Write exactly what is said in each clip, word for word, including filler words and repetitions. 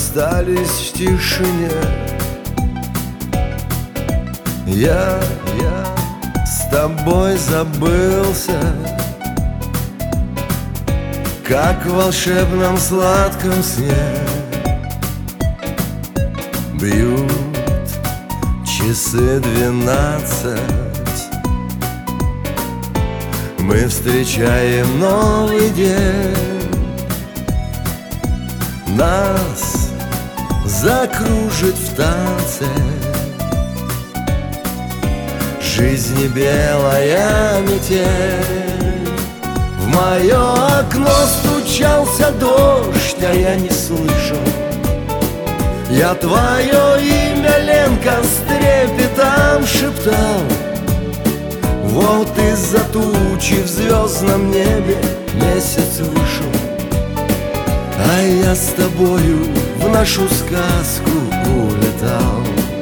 остались в тишине. Я, я с тобой забылся, как в волшебном сладком сне. Бьют часы двенадцать, мы встречаем новый день. Нас закружит в танце жизни белая метель. В мое окно стучался дождь, а я не слышал. Я твое имя, Ленка, с трепетом шептал. Вот из-за тучи в звездном небе месяц вышел, а я с тобою в нашу сказку улетал.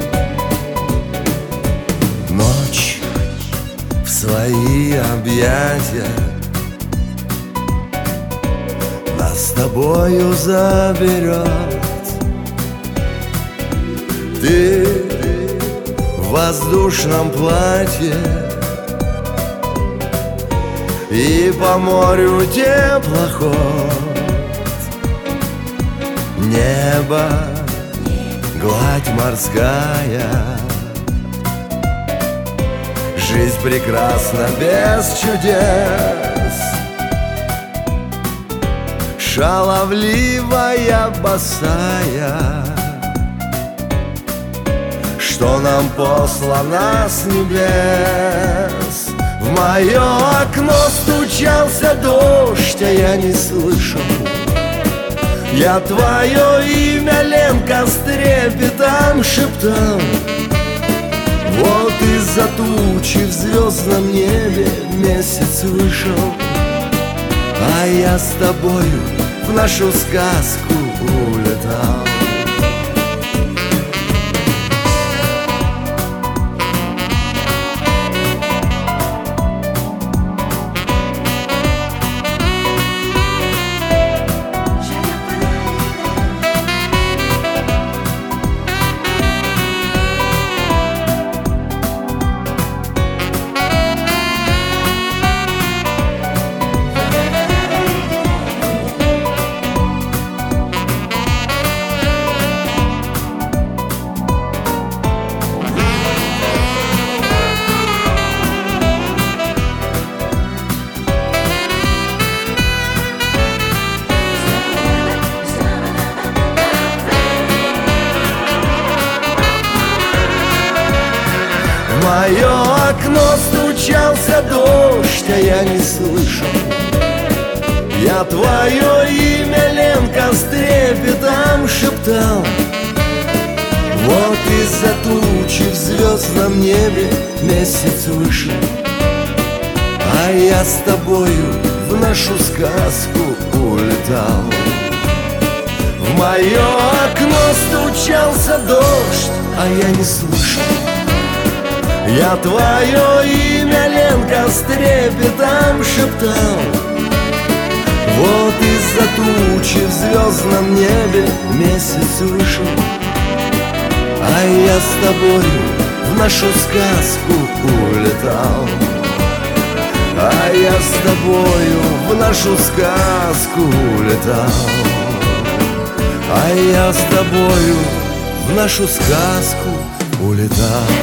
Ночь в свои объятия нас с тобою заберет. Ты в воздушном платье, и по морю теплоход. Небо, гладь морская, жизнь прекрасна без чудес. Шаловливая босая, что нам послано с небес. В мое окно стучался дождь, а я не слышал. Я твое имя, Ленка, с трепетом шептал. Вот из-за тучи в звездном небе месяц вышел, а я с тобою в нашу сказку улетал. В мое окно стучался дождь, а я не слышал. Я твое имя, Ленка, с трепетом шептал. Вот из-за тучи в звездном небе месяц вышел, а я с тобою в нашу сказку улетал. В мое окно стучался дождь, а я не слышал. Я твое имя, Ленка, с трепетом шептал. Вот из-за тучи в звездном небе месяц вышел, а я с тобою в нашу сказку улетал. А я с тобою в нашу сказку улетал. А я с тобою в нашу сказку улетал.